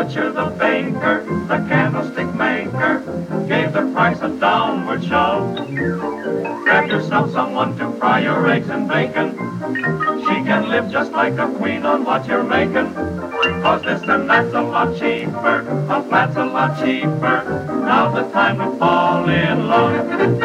butcher, the baker, the candlestick maker gave the price a downward shove. Grab yourself someone to fry your eggs and bacon. She can live just like a queen on what you're making. 'Cause this and that's a lot cheaper, a flat's a lot cheaper. Now's the time to fall in love.